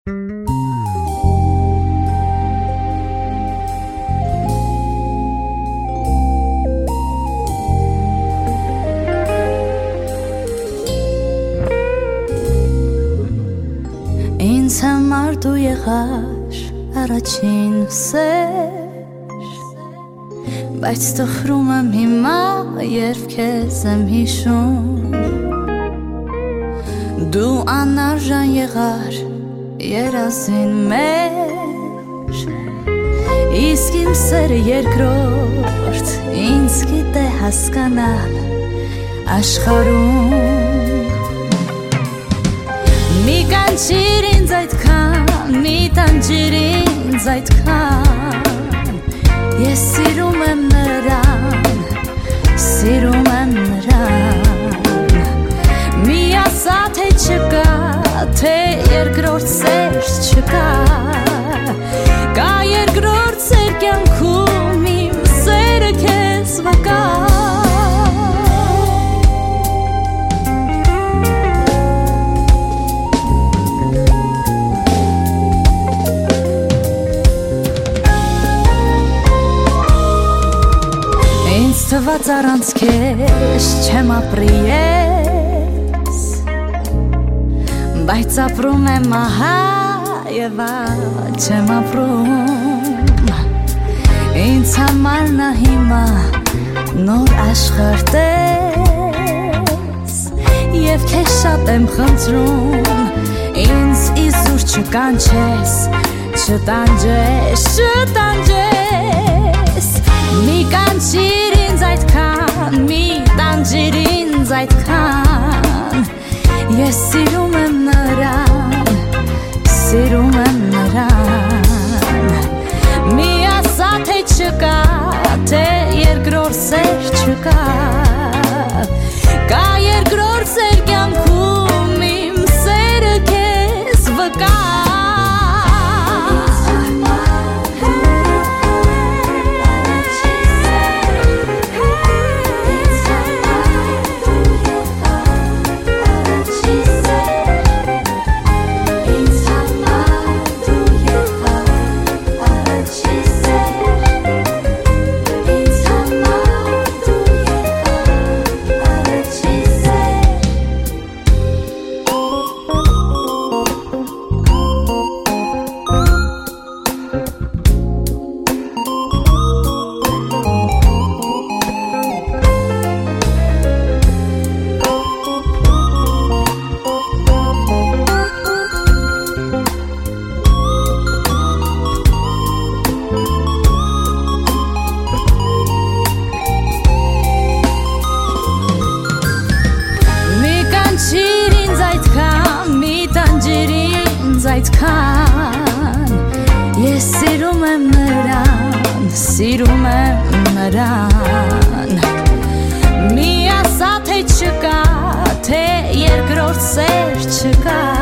Ինձ համար դու եղար առաջին սեր, բայց տխրում եմ հիմա, երբ քեզ եմ հիշում։ Դու անարժան եղար երազին մեր, իսկ իմ սերը երկրորդ ինձ գիտե հասկանալ աշխարհում։ Մի կանչիր ինձ այդքան, մի տանջիր ինձ այդքան, ես սիրում եմ նրան, սիրում եմ նրան։ Մի ասա թե չկա, թե երկրորդ սեր չկա, կա երկրորդ սեր կյանքում, իմ սերը քեզ վկա։ Թված առանց քեզ չեմ ապրի ես, բայց ապրում եմ ահա եւ չեմ ապրում։ Ինձ համար նա հիմա նոր աշխարհ տես, եւ քեզ շատ եմ խնդրում, ինձ իզուր չկանչես, չտանջես, չտանջես։ Մի կանչիր ինձ այդքան, մի տանջիր ինձ այդքան, ես սիրում եմ նրան, սիրում եմ նրան։ Մի ասա թե չկա, թե երկրորդ սեր չկա, կա երկրորդ սեր կյանքում, իմ սերը քեզ վկա։ Ես սիրում եմ նրան, սիրում եմ նրան։ Մի ասա թե չկա, թե երկրորդ սեր չկա,